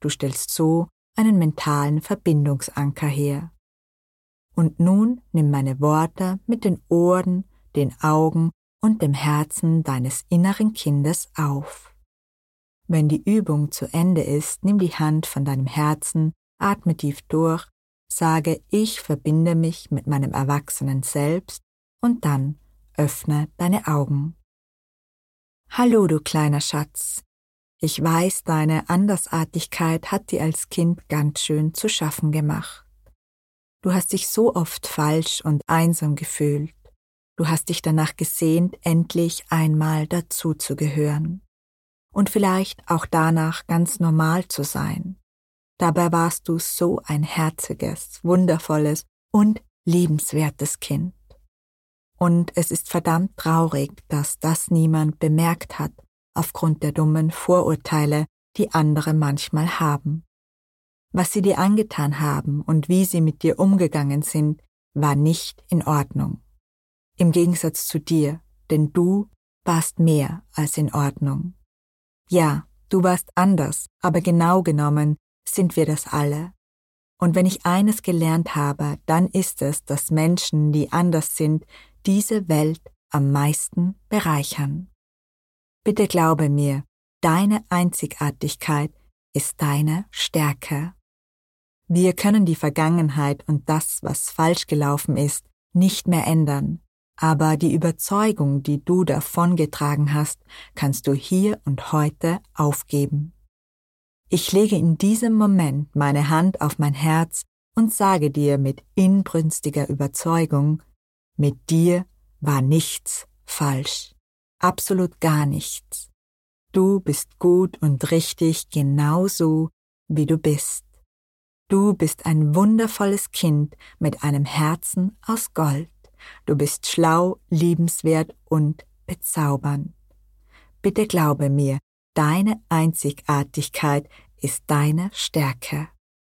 Du stellst so einen mentalen Verbindungsanker her. Und nun nimm meine Worte mit den Ohren, den Augen und dem Herzen deines inneren Kindes auf. Wenn die Übung zu Ende ist, nimm die Hand von deinem Herzen, atme tief durch, sage, ich verbinde mich mit meinem erwachsenen Selbst und dann öffne deine Augen. Hallo, du kleiner Schatz. Ich weiß, deine Andersartigkeit hat dir als Kind ganz schön zu schaffen gemacht. Du hast dich so oft falsch und einsam gefühlt. Du hast dich danach gesehnt, endlich einmal dazuzugehören. Und vielleicht auch danach ganz normal zu sein. Dabei warst du so ein herziges, wundervolles und liebenswertes Kind. Und es ist verdammt traurig, dass das niemand bemerkt hat, aufgrund der dummen Vorurteile, die andere manchmal haben. Was sie dir angetan haben und wie sie mit dir umgegangen sind, war nicht in Ordnung. Im Gegensatz zu dir, denn du warst mehr als in Ordnung. Ja, du warst anders, aber genau genommen sind wir das alle. Und wenn ich eines gelernt habe, dann ist es, dass Menschen, die anders sind, diese Welt am meisten bereichern. Bitte glaube mir, deine Einzigartigkeit ist deine Stärke. Wir können die Vergangenheit und das, was falsch gelaufen ist, nicht mehr ändern, aber die Überzeugung, die du davongetragen hast, kannst du hier und heute aufgeben. Ich lege in diesem Moment meine Hand auf mein Herz und sage dir mit inbrünstiger Überzeugung, mit dir war nichts falsch, absolut gar nichts. Du bist gut und richtig genauso, wie du bist. Du bist ein wundervolles Kind mit einem Herzen aus Gold. Du bist schlau, liebenswert und bezaubernd. Bitte glaube mir, deine Einzigartigkeit ist deine Stärke.